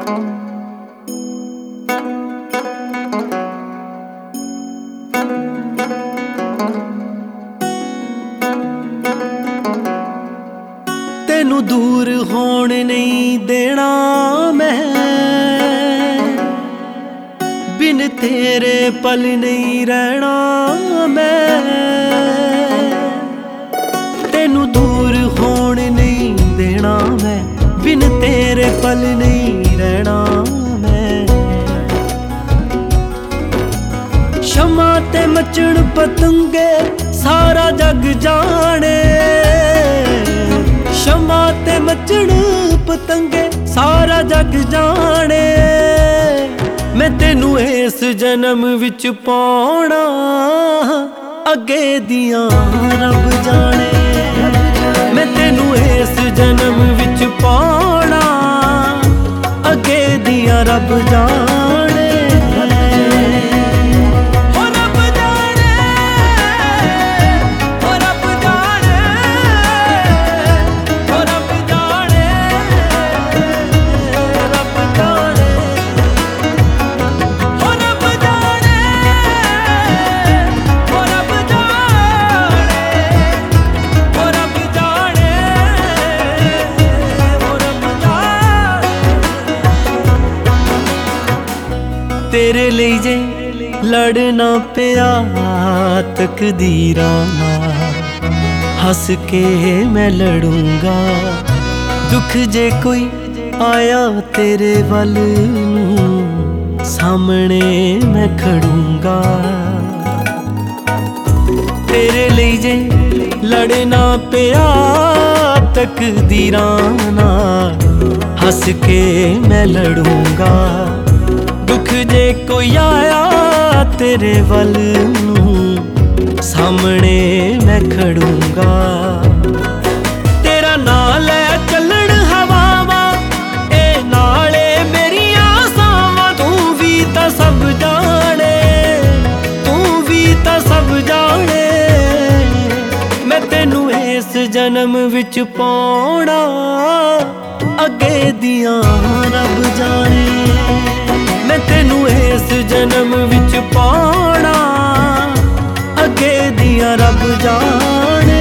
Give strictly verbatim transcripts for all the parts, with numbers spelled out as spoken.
तेनू दूर होण नहीं देना मैं, बिन तेरे पल नहीं रहना मैं। तेनू दूर होण नहीं देना मैं, बिन तेरे पल नहीं रहना मैं। शमा ते मचण पतंगे सारा जग जाने, शमा ते मचण पतंगे सारा जग जाने। मैं तेनू इस जन्म विच पाउणा, अगे दियां रब जाने। मैं तेनू इस जन्म विच पाउणा, अगे दियां रब जाने। तेरे लिए जे लड़ना पिया तकदीरां नाल, हस के मैं लड़ूंगा। दुख जे कोई आया तेरे वल नूं, सामने मैं खड़ूंगा। तेरे लिए जे लड़ना पिया तकदीरां नाल, हस के मैं लड़ूंगा। दुख जे कोई आया तेरे वल नूं, सामने मैं खड़ूंगा। तेरा नाल लै चलण हवावां, ए नाले मेरियां सावां। तू भी तां सब जाने, तू भी तां सब जाने। मैं तेनू इस जन्म विच पाउणा, अगे दियां रब जाने। मैं तेनू इस जन्म विच पाउणा, अगे दियां रब जाने।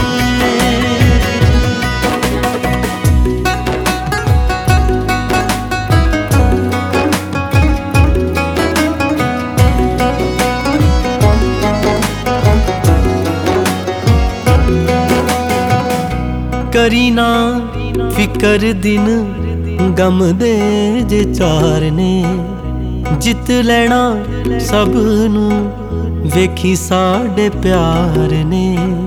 करी ना फिकर दिन गम दे जे चार ने, जित लेना सब नू वेखी साडे प्यार ने।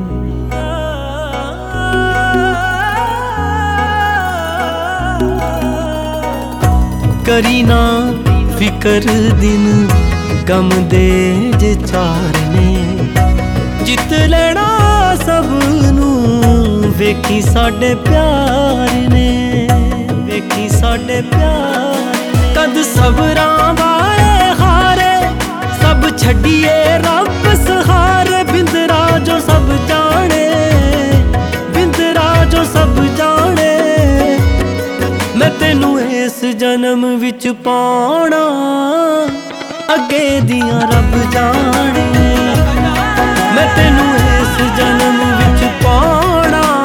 करी ना फिकर दिन गम दे जे चार ने, जित लेना सब नू वेखी साडे प्यार ने। वेखी साडे प्यार ने। कद सबरां वाले हारे, सब छड्डिए रब सहारे। बिंदरा जो सब जाने, बिंदरा जो सब जाने। मैं तेनू इस जन्म विच पाउणा, अगे दियां रब जाने। मैं तेनू इस जन्म विच पाउणा,